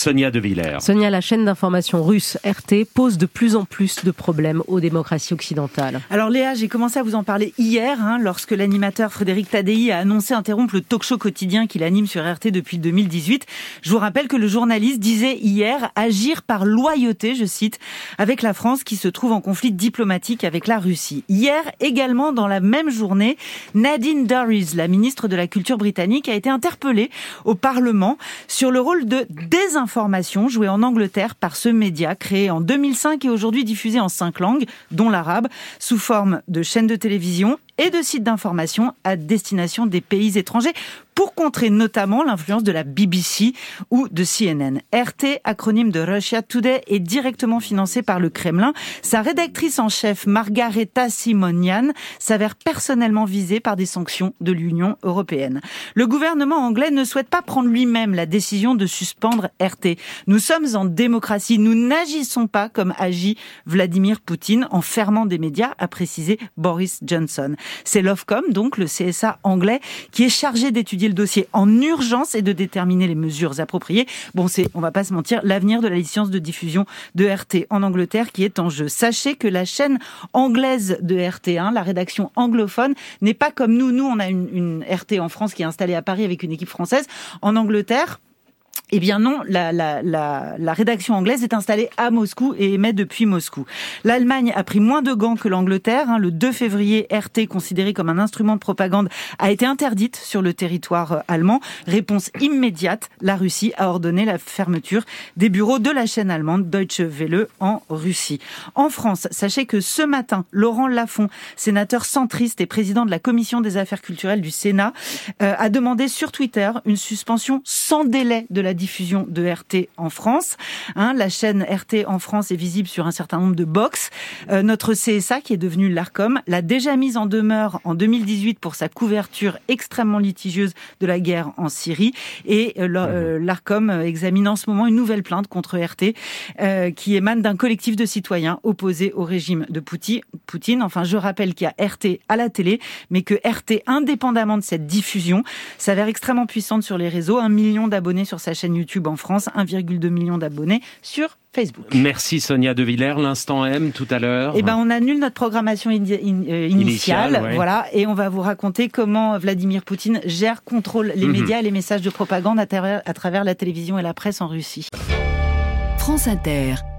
Sonia De Villers. Sonia, la chaîne d'information russe RT pose de plus en plus de problèmes aux démocraties occidentales. Alors Léa, j'ai commencé à vous en parler hier, lorsque l'animateur Frédéric Tadei a annoncé interrompre le talk-show quotidien qu'il anime sur RT depuis 2018. Je vous rappelle que le journaliste disait hier agir par loyauté, je cite, avec la France qui se trouve en conflit diplomatique avec la Russie. Hier, également dans la même journée, Nadine Dorries, la ministre de la Culture britannique, a été interpellée au Parlement sur le rôle de désinformation joué en Angleterre par ce média créé en 2005 et aujourd'hui diffusé en 5 langues, dont l'arabe, sous forme de chaînes de télévision et de sites d'information à destination des pays étrangers pour contrer notamment l'influence de la BBC ou de CNN. RT, acronyme de Russia Today, est directement financé par le Kremlin. Sa rédactrice en chef, Margareta Simonian, s'avère personnellement visée par des sanctions de l'Union européenne. Le gouvernement anglais ne souhaite pas prendre lui-même la décision de suspendre RT. Nous sommes en démocratie, nous n'agissons pas comme agit Vladimir Poutine en fermant des médias, a précisé Boris Johnson. C'est l'Ofcom, donc le CSA anglais, qui est chargé d'étudier le dossier en urgence et de déterminer les mesures appropriées. Bon, c'est, on va pas se mentir, l'avenir de la licence de diffusion de RT en Angleterre qui est en jeu. Sachez que la chaîne anglaise de RT1, la rédaction anglophone, n'est pas comme nous. Nous, on a une RT en France qui est installée à Paris avec une équipe française. En Angleterre, eh bien non, la rédaction anglaise est installée à Moscou et émet depuis Moscou. L'Allemagne a pris moins de gants que l'Angleterre. Le 2 février, RT, considérée comme un instrument de propagande, a été interdite sur le territoire allemand. Réponse immédiate, la Russie a ordonné la fermeture des bureaux de la chaîne allemande Deutsche Welle en Russie. En France, sachez que ce matin, Laurent Lafont, sénateur centriste et président de la Commission des affaires culturelles du Sénat, a demandé sur Twitter une suspension sans délai de la diffusion de RT en France. La chaîne RT en France est visible sur un certain nombre de box. Notre CSA, qui est devenu l'Arcom, l'a déjà mise en demeure en 2018 pour sa couverture extrêmement litigieuse de la guerre en Syrie. Et l'Arcom examine en ce moment une nouvelle plainte contre RT qui émane d'un collectif de citoyens opposés au régime de Poutine. Enfin, je rappelle qu'il y a RT à la télé, mais que RT, indépendamment de cette diffusion, s'avère extrêmement puissante sur les réseaux. 1 million d'abonnés sur sa chaîne YouTube en France, 1,2 million d'abonnés sur Facebook. Merci Sonia De Villers. L'instant M tout à l'heure. On annule notre programmation initiale, ouais. Voilà, et on va vous raconter comment Vladimir Poutine contrôle les médias et les messages de propagande à travers la télévision et la presse en Russie. France Inter.